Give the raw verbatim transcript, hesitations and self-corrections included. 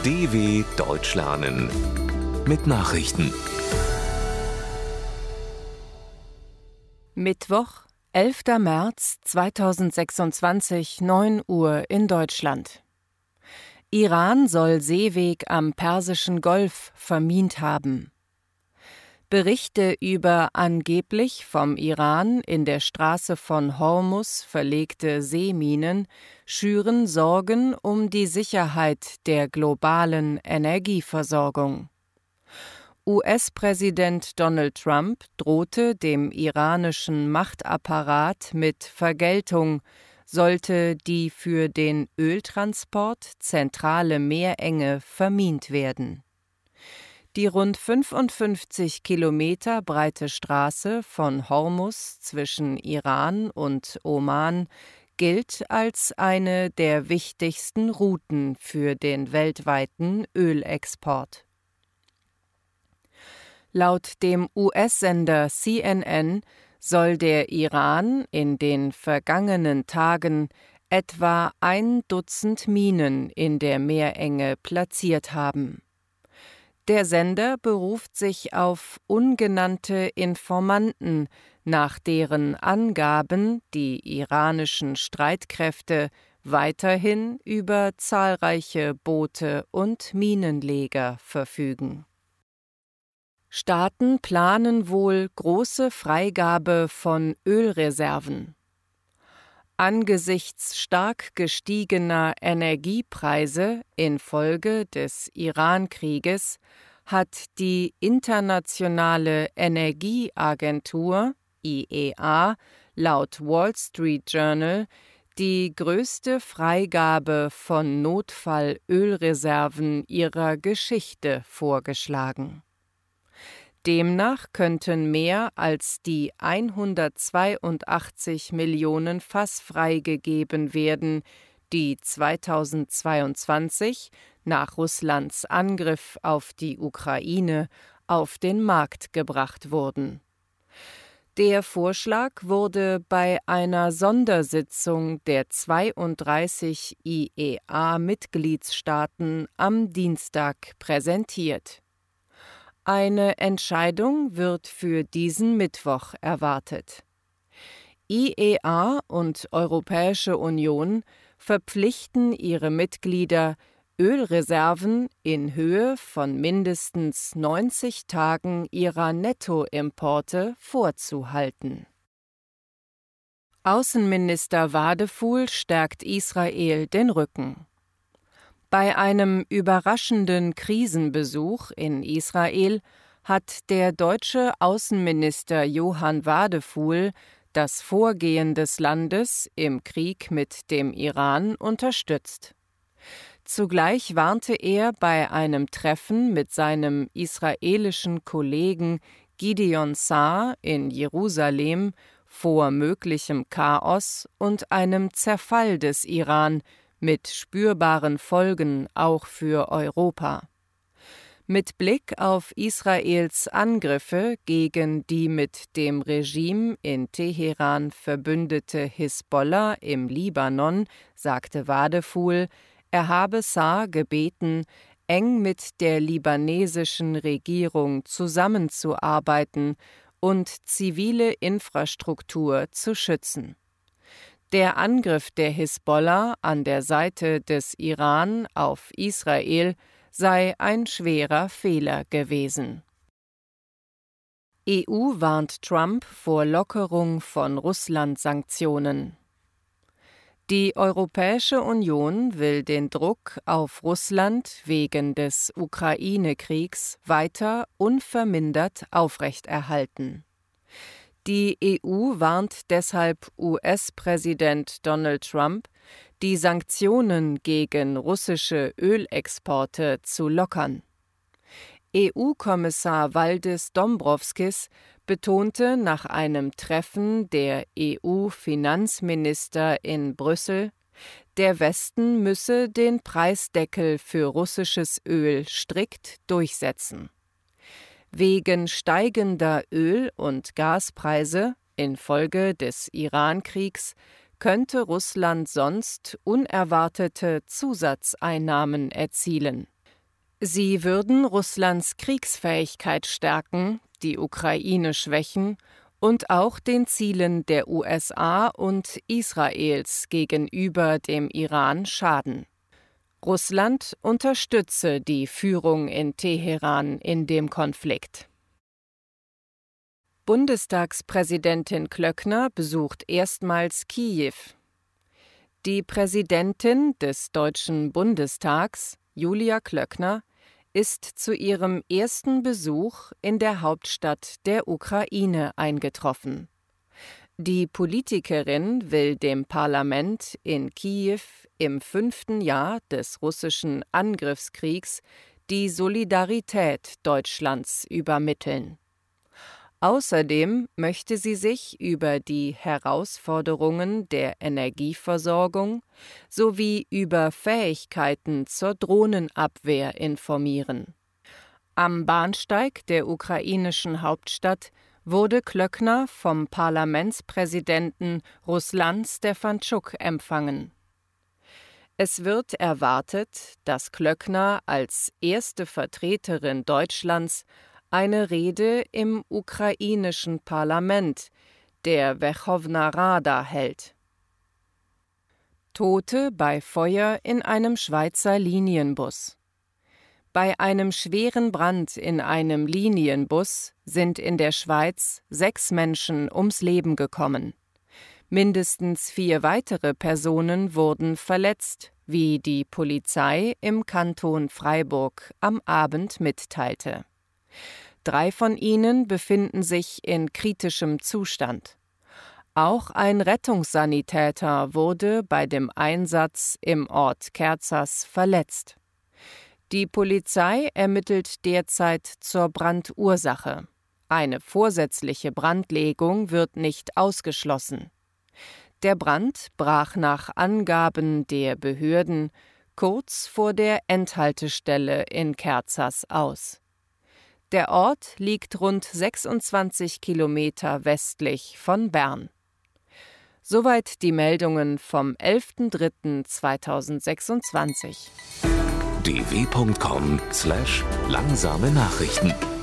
D W Deutsch lernen mit Nachrichten. Mittwoch, elfter März zweitausendsechsundzwanzig, neun Uhr in Deutschland. Iran soll Seeweg am Persischen Golf vermint haben. Berichte über angeblich vom Iran in der Straße von Hormuz verlegte Seeminen schüren Sorgen um die Sicherheit der globalen Energieversorgung. U S-Präsident Donald Trump drohte dem iranischen Machtapparat mit Vergeltung, sollte die für den Öltransport zentrale Meerenge vermint werden. Die rund fünfundfünfzig Kilometer breite Straße von Hormuz zwischen Iran und Oman gilt als eine der wichtigsten Routen für den weltweiten Ölexport. Laut dem U S-Sender C N N soll der Iran in den vergangenen Tagen etwa ein Dutzend Minen in der Meerenge platziert haben. Der Sender beruft sich auf ungenannte Informanten, nach deren Angaben die iranischen Streitkräfte weiterhin über zahlreiche Boote und Minenleger verfügen. Staaten planen wohl große Freigabe von Ölreserven. Angesichts stark gestiegener Energiepreise infolge des Iran-Krieges hat die Internationale Energieagentur I E A laut Wall Street Journal die größte Freigabe von Notfallölreserven ihrer Geschichte vorgeschlagen. Demnach könnten mehr als die hundertzweiundachtzig Millionen Fass freigegeben werden, die zweitausendzweiundzwanzig nach Russlands Angriff auf die Ukraine auf den Markt gebracht wurden. Der Vorschlag wurde bei einer Sondersitzung der zweiunddreißig I E A-Mitgliedstaaten am Dienstag präsentiert. Eine Entscheidung wird für diesen Mittwoch erwartet. I E A und Europäische Union verpflichten ihre Mitglieder, Ölreserven in Höhe von mindestens neunzig Tagen ihrer Nettoimporte vorzuhalten. Außenminister Wadephul stärkt Israel den Rücken. Bei einem überraschenden Krisenbesuch in Israel hat der deutsche Außenminister Johann Wadephul das Vorgehen des Landes im Krieg mit dem Iran unterstützt. Zugleich warnte er bei einem Treffen mit seinem israelischen Kollegen Gideon Saar in Jerusalem vor möglichem Chaos und einem Zerfall des Iran mit spürbaren Folgen auch für Europa. Mit Blick auf Israels Angriffe gegen die mit dem Regime in Teheran verbündete Hisbollah im Libanon sagte Wadephul, er habe Saar gebeten, eng mit der libanesischen Regierung zusammenzuarbeiten und zivile Infrastruktur zu schützen. Der Angriff der Hisbollah an der Seite des Iran auf Israel sei ein schwerer Fehler gewesen. E U warnt Trump vor Lockerung von Russland-Sanktionen. Die Europäische Union will den Druck auf Russland wegen des Ukraine-Kriegs weiter unvermindert aufrechterhalten. Die E U warnt deshalb U S-Präsident Donald Trump, die Sanktionen gegen russische Ölexporte zu lockern. E U-Kommissar Valdis Dombrovskis betonte nach einem Treffen der E U-Finanzminister in Brüssel, der Westen müsse den Preisdeckel für russisches Öl strikt durchsetzen. Wegen steigender Öl- und Gaspreise infolge des Iran-Kriegs könnte Russland sonst unerwartete Zusatzeinnahmen erzielen. Sie würden Russlands Kriegsfähigkeit stärken, die Ukraine schwächen und auch den Zielen der U S A und Israels gegenüber dem Iran schaden. Russland unterstütze die Führung in Teheran in dem Konflikt. Bundestagspräsidentin Klöckner besucht erstmals Kiew. Die Präsidentin des Deutschen Bundestags, Julia Klöckner, ist zu ihrem ersten Besuch in der Hauptstadt der Ukraine eingetroffen. Die Politikerin will dem Parlament in Kiew im fünften Jahr des russischen Angriffskriegs die Solidarität Deutschlands übermitteln. Außerdem möchte sie sich über die Herausforderungen der Energieversorgung sowie über Fähigkeiten zur Drohnenabwehr informieren. Am Bahnsteig der ukrainischen Hauptstadt wurde Klöckner vom Parlamentspräsidenten Ruslan Stefanschuk empfangen. Es wird erwartet, dass Klöckner als erste Vertreterin Deutschlands eine Rede im ukrainischen Parlament, der Werchowna Rada, hält. Tote bei Feuer in einem Schweizer Linienbus. Bei einem schweren Brand in einem Linienbus sind in der Schweiz sechs Menschen ums Leben gekommen. Mindestens vier weitere Personen wurden verletzt, wie die Polizei im Kanton Freiburg am Abend mitteilte. Drei von ihnen befinden sich in kritischem Zustand. Auch ein Rettungssanitäter wurde bei dem Einsatz im Ort Kerzers verletzt. Die Polizei ermittelt derzeit zur Brandursache. Eine vorsätzliche Brandlegung wird nicht ausgeschlossen. Der Brand brach nach Angaben der Behörden kurz vor der Endhaltestelle in Kerzers aus. Der Ort liegt rund sechsundzwanzig Kilometer westlich von Bern. Soweit die Meldungen vom elften dritten zweitausendsechsundzwanzig. d w punkt com slash langsame Nachrichten